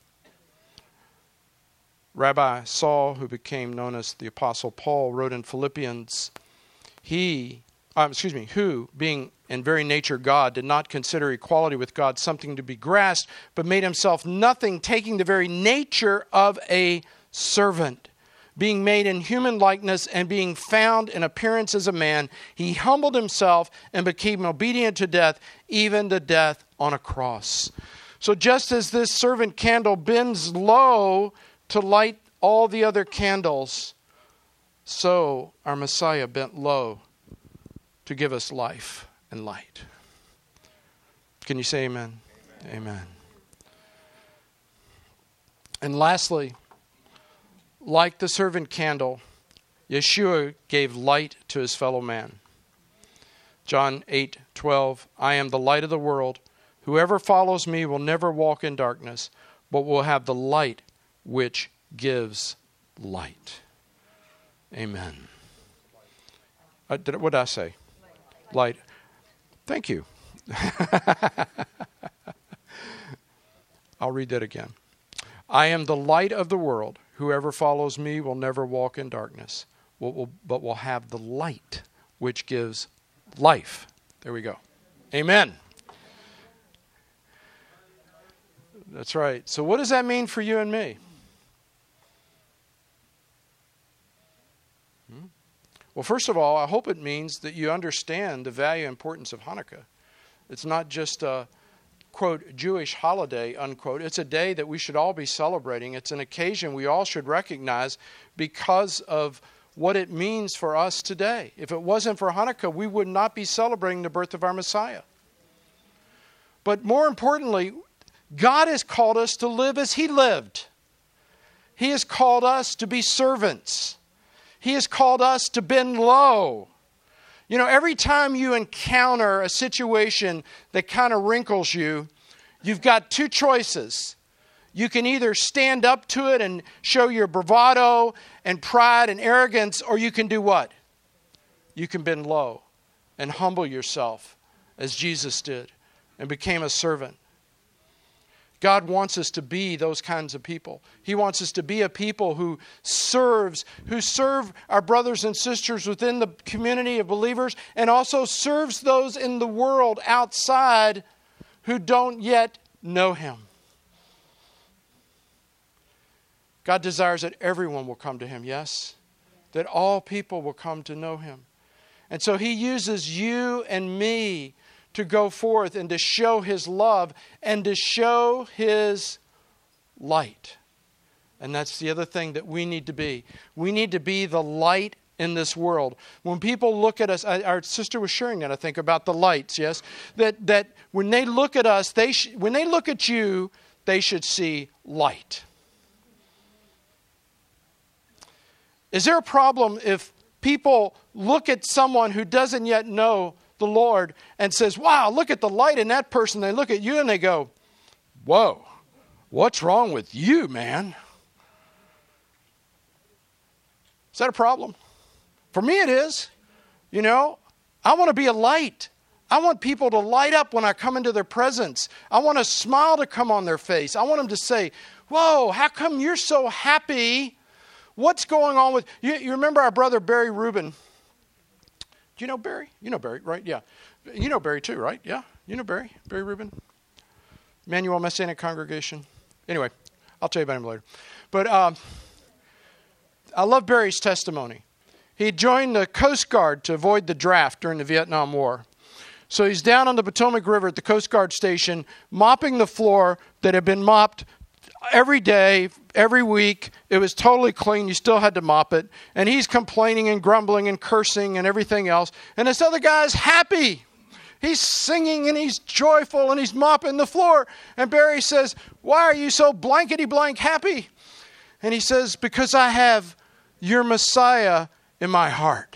Rabbi Saul, who became known as the Apostle Paul, wrote in Philippians, he, um, excuse me, who, being in very nature God, did not consider equality with God something to be grasped, but made himself nothing, taking the very nature of a servant. Being made in human likeness and being found in appearance as a man, he humbled himself and became obedient to death, even to death on a cross. So just as this servant candle bends low to light all the other candles, so our Messiah bent low to give us life and light. Can you say amen? Amen. Amen. And lastly, like the servant candle, Yeshua gave light to his fellow man. John eight twelve, I am the light of the world. Whoever follows me will never walk in darkness, but will have the light which gives light. Amen. Uh, did, what did I say? Light. Thank you. I'll read that again. I am the light of the world. Whoever follows me will never walk in darkness, but will have the light which gives life. There we go. Amen. That's right. So what does that mean for you and me? Hmm? Well, first of all, I hope it means that you understand the value and importance of Hanukkah. It's not just a, quote, Jewish holiday, unquote. It's a day that we should all be celebrating. It's an occasion we all should recognize because of what it means for us today. If it wasn't for Hanukkah, we would not be celebrating the birth of our Messiah. But more importantly, God has called us to live as He lived. He has called us to be servants. He has called us to bend low. You know, every time you encounter a situation that kind of wrinkles you, you've got two choices. You can either stand up to it and show your bravado and pride and arrogance, or you can do what? You can bend low and humble yourself as Jesus did and became a servant. God wants us to be those kinds of people. He wants us to be a people who serves, who serve our brothers and sisters within the community of believers and also serves those in the world outside who don't yet know Him. God desires that everyone will come to Him, yes? That all people will come to know Him. And so He uses you and me to go forth and to show His love and to show His light. And that's the other thing that we need to be. We need to be the light in this world. When people look at us, our sister was sharing that, I think, about the lights, yes? That that when they look at us, they sh- when they look at you, they should see light. Is there a problem if people look at someone who doesn't yet know the Lord and says, wow, look at the light in that person. They look at you and they go, whoa, what's wrong with you, man? Is that a problem? For me it is. You know, I want to be a light. I want people to light up when I come into their presence. I want a smile to come on their face. I want them to say, whoa, how come you're so happy? What's going on with you? You remember our brother Barry Rubin? Do you know Barry? You know Barry, right? Yeah. You know Barry too, right? Yeah. You know Barry? Barry Rubin? Emmanuel Messianic Congregation. Anyway, I'll tell you about him later. But um, I love Barry's testimony. He joined the Coast Guard to avoid the draft during the Vietnam War. So he's down on the Potomac River at the Coast Guard station, mopping the floor that had been mopped every day, every week. It was totally clean. You still had to mop it. And he's complaining and grumbling and cursing and everything else. And this other guy's happy. He's singing and he's joyful and he's mopping the floor. And Barry says, why are you so blankety blank happy? And he says, because I have your Messiah in my heart.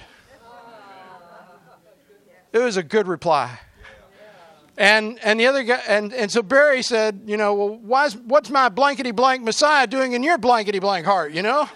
It was a good reply. And and the other guy, and, and so Barry said, you know, well, why's, what's my blankety blank Messiah doing in your blankety blank heart, you know?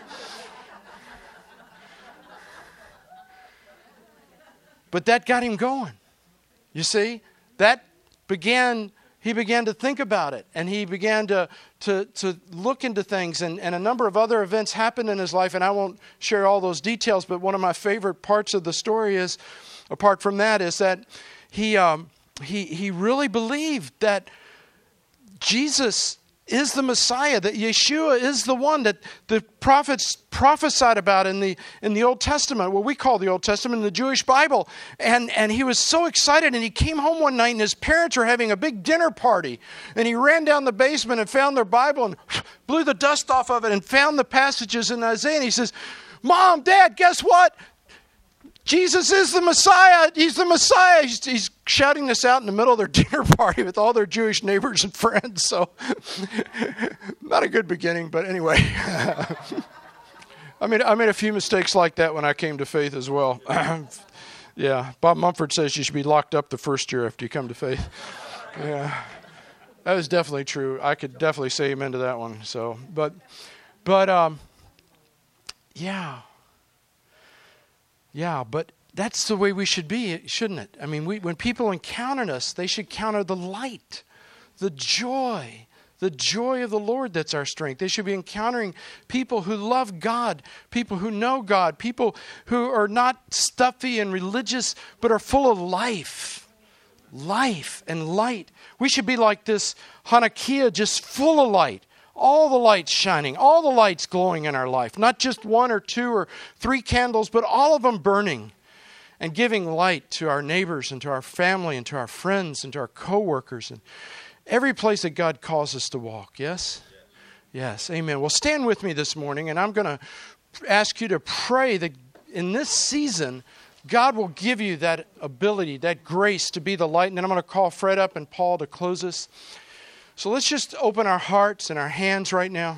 But that got him going. You see, that began, he began to think about it, and he began to to, to look into things, and, and a number of other events happened in his life, and I won't share all those details, but one of my favorite parts of the story is, apart from that, is that he um, he he really believed that Jesus is the Messiah, that Yeshua is the one that the prophets prophesied about in the in the Old Testament, what we call the Old Testament, in the Jewish Bible. And, and he was so excited, and he came home one night, and his parents were having a big dinner party. And he ran down the basement and found their Bible and blew the dust off of it and found the passages in Isaiah. And he says, Mom, Dad, guess what? Jesus is the Messiah. He's the Messiah. He's, he's shouting this out in the middle of their dinner party with all their Jewish neighbors and friends. So, not a good beginning, but anyway. I mean, I made a few mistakes like that when I came to faith as well. Yeah, Bob Mumford says you should be locked up the first year after you come to faith. Yeah, that was definitely true. I could definitely say amen to that one. So, but, but, um, yeah. Yeah, but that's the way we should be, shouldn't it? I mean, we, when people encounter us, they should counter the light, the joy, the joy of the Lord that's our strength. They should be encountering people who love God, people who know God, people who are not stuffy and religious, but are full of life, life and light. We should be like this Hanukkah, just full of light. All the lights shining, all the lights glowing in our life. Not just one or two or three candles, but all of them burning and giving light to our neighbors and to our family and to our friends and to our coworkers and every place that God calls us to walk. Yes? Yes. Amen. Well, stand with me this morning, and I'm going to ask you to pray that in this season, God will give you that ability, that grace to be the light. And then I'm going to call Fred up and Paul to close us. So let's just open our hearts and our hands right now.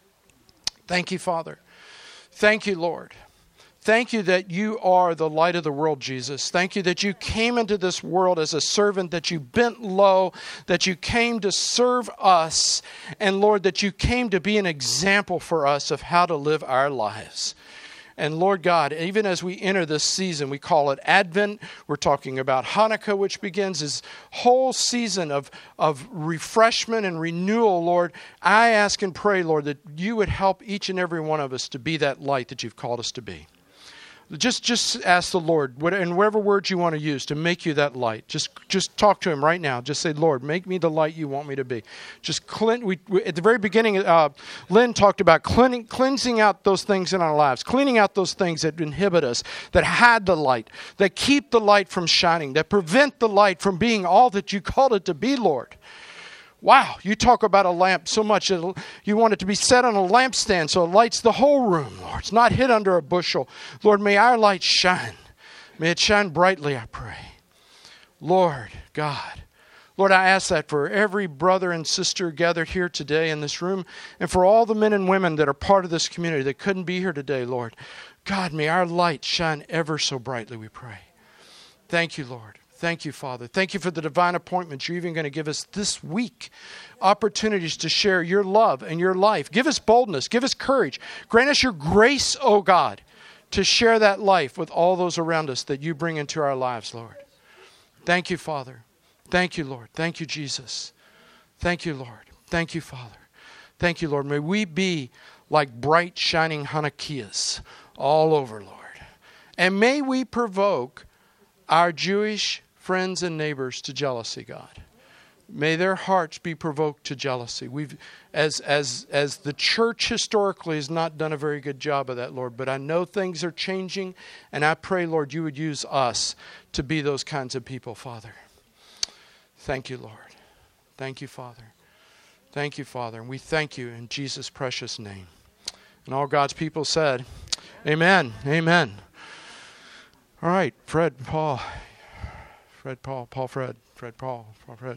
Thank you, Father. Thank you, Lord. Thank you that you are the light of the world, Jesus. Thank you that you came into this world as a servant, that you bent low, that you came to serve us, and Lord, that you came to be an example for us of how to live our lives. And Lord God, even as we enter this season, we call it Advent. We're talking about Hanukkah, which begins this whole season of, of refreshment and renewal, Lord. I ask and pray, Lord, that you would help each and every one of us to be that light that you've called us to be. Just just ask the Lord, and whatever words you want to use, to make you that light. Just just talk to him right now. Just say, Lord, make me the light you want me to be. Just clean, we, we, at the very beginning, uh, Lynn talked about cleaning, cleansing out those things in our lives, cleaning out those things that inhibit us, that hide the light, that keep the light from shining, that prevent the light from being all that you called it to be, Lord. Wow, you talk about a lamp so much, you want it to be set on a lampstand so it lights the whole room, Lord. It's not hid under a bushel. Lord, may our light shine. May it shine brightly, I pray. Lord God, Lord, I ask that for every brother and sister gathered here today in this room, and for all the men and women that are part of this community that couldn't be here today, Lord. God, may our light shine ever so brightly, we pray. Thank you, Lord. Thank you, Father. Thank you for the divine appointments you're even going to give us this week. Opportunities to share your love and your life. Give us boldness. Give us courage. Grant us your grace, oh God, to share that life with all those around us that you bring into our lives, Lord. Thank you, Father. Thank you, Lord. Thank you, Jesus. Thank you, Lord. Thank you, Father. Thank you, Lord. May we be like bright, shining Hanukkahs all over, Lord. And may we provoke our Jewish friends and neighbors to jealousy, God. May their hearts be provoked to jealousy. We've, as as as the church historically has not done a very good job of that, Lord. But I know things are changing, and I pray, Lord, you would use us to be those kinds of people, Father. Thank you, Lord. Thank you, Father. Thank you, Father. And we thank you in Jesus' precious name. And all God's people said, amen. Amen. All right, Fred, Paul. Fred, Paul, Paul, Fred. Fred, Paul, Paul, Fred.